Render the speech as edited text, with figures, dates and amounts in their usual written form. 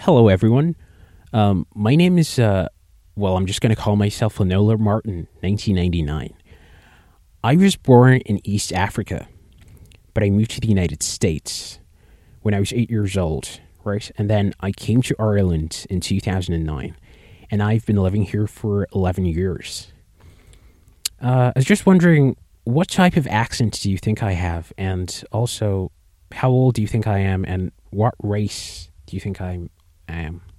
Hello, everyone. My name is, I'm just going to call myself Lenola Martin, 1999. I was born in East Africa, but I moved to the United States when I was 8 years old, right? And then I came to Ireland in 2009, and I've been living here for 11 years. I was just wondering, what type of accent do you think I have? And also, how old do you think I am? And what race do you think I am?